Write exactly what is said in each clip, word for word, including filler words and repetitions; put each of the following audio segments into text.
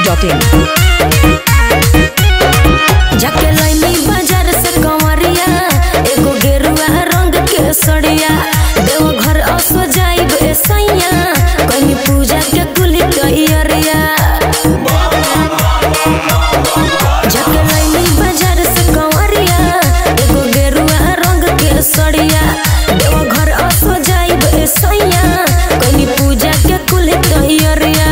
Dot in. जाके लैनी बाजार से कंवरिया एगो गेरुआ रंग के सड़िया देव घर असो जाइब ए सैया कहीं पूजा के कुली तैयारिया। जाके लैनी बाजार से कंवरिया एगो गेरुआ रंग के सड़िया देव घर असो जाइब ए सैया कहीं पूजा के कुली तैयारिया।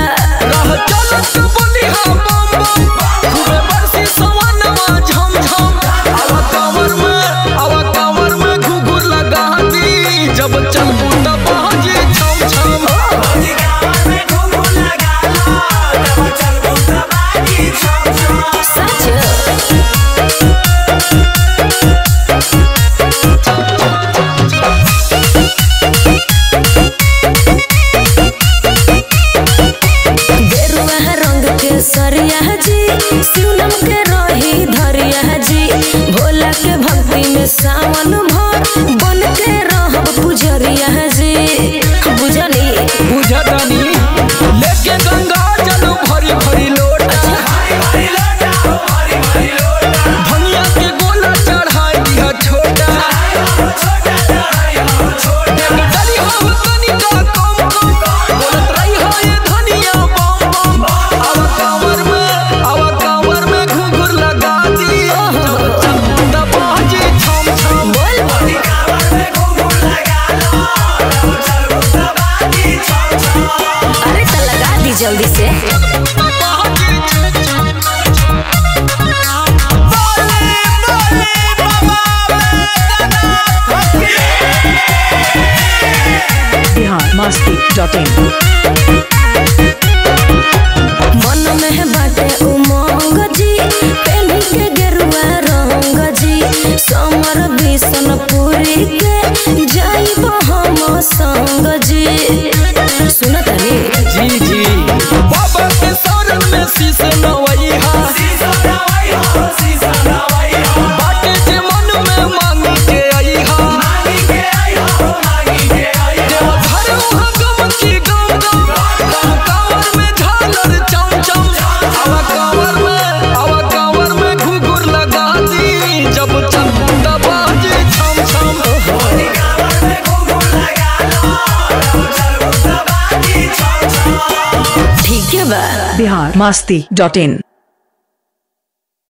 सरिया जी शिवनम के रही धरिया जी भोला के भक्ति में सावन भर बन के रहब पुजरिया जी। बुझनी बुझनी लेके गंगा जल भरी भरी लोटा भनिया के गोला चढ़ाई दिया छोटा डली हो तनिका कम कम बोलत रही हो ये धनिया बम बम आवा कांवर में आवा कांवर में घुंघरू लगा दी चंदा बाजी छम छम बोल कांवर में घुंघरू लगा लो चल बाजी छम छम। अरे तो लगा दी जल्दी से। Bihar Masti dot in. मन में बाटे उमंग जी पहनी के गेरुआ रंग जी समर भीषण पूरी के जाइब हम संग जी। सुनत नहीं जी जी बाबा के शरण में शीश नवैया बाटे जे मन में मांगी के अइहा देव घर वहाँ गम की गम गम गम कांवर में झालर चम चम आवा कांवर में आवा कांवर में घुंघरू लगा दी जब चंदा बाजी छम छम कांवर में घुंघरू लगा लो चल बाजी छम छम। ठीक है बा। बिहार मस्ती डॉट इन।